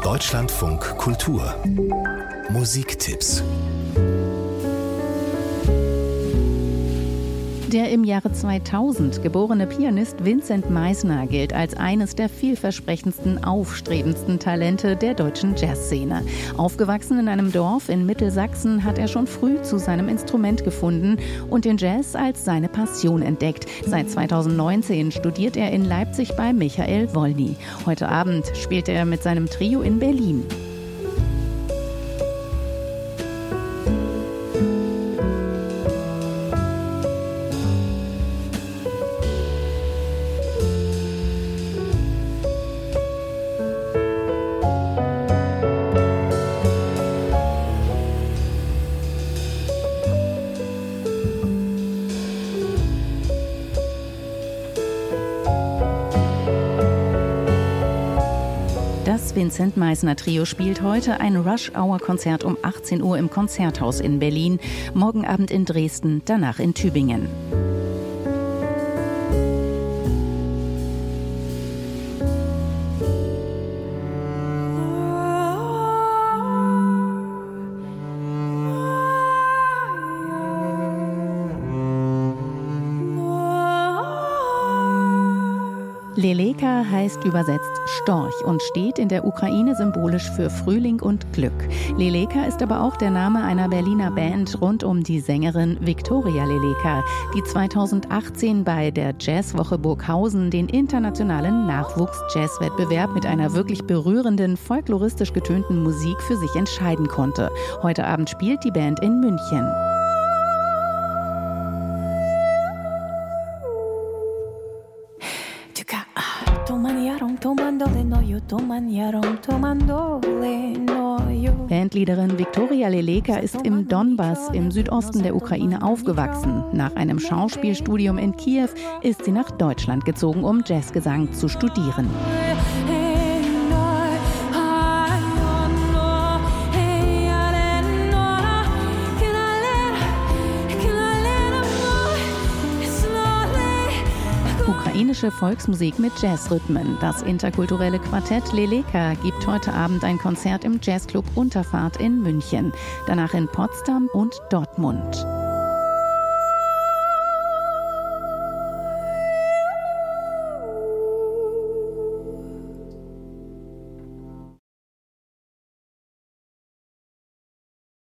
Deutschlandfunk Kultur Musiktipps. Der im Jahre 2000 geborene Pianist Vincent Meisner gilt als eines der vielversprechendsten, aufstrebendsten Talente der deutschen Jazzszene. Aufgewachsen in einem Dorf in Mittelsachsen hat er schon früh zu seinem Instrument gefunden und den Jazz als seine Passion entdeckt. Seit 2019 studiert er in Leipzig bei Michael Wolny. Heute Abend spielt er mit seinem Trio in Berlin. Das Vincent Meisner Trio spielt heute ein Rush-Hour-Konzert um 18 Uhr im Konzerthaus in Berlin, morgen Abend in Dresden, danach in Tübingen. Leleka heißt übersetzt Storch und steht in der Ukraine symbolisch für Frühling und Glück. Leleka ist aber auch der Name einer Berliner Band rund um die Sängerin Viktoria Leleka, die 2018 bei der Jazzwoche Burghausen den internationalen Nachwuchs-Jazz-Wettbewerb mit einer wirklich berührenden, folkloristisch getönten Musik für sich entscheiden konnte. Heute Abend spielt die Band in München. Bandleaderin Viktoria Leleka ist im Donbass im Südosten der Ukraine aufgewachsen. Nach einem Schauspielstudium in Kiew ist sie nach Deutschland gezogen, um Jazzgesang zu studieren. Ukrainische Volksmusik mit Jazzrhythmen. Das interkulturelle Quartett Leleka gibt heute Abend ein Konzert im Jazzclub Unterfahrt in München, danach in Potsdam und Dortmund.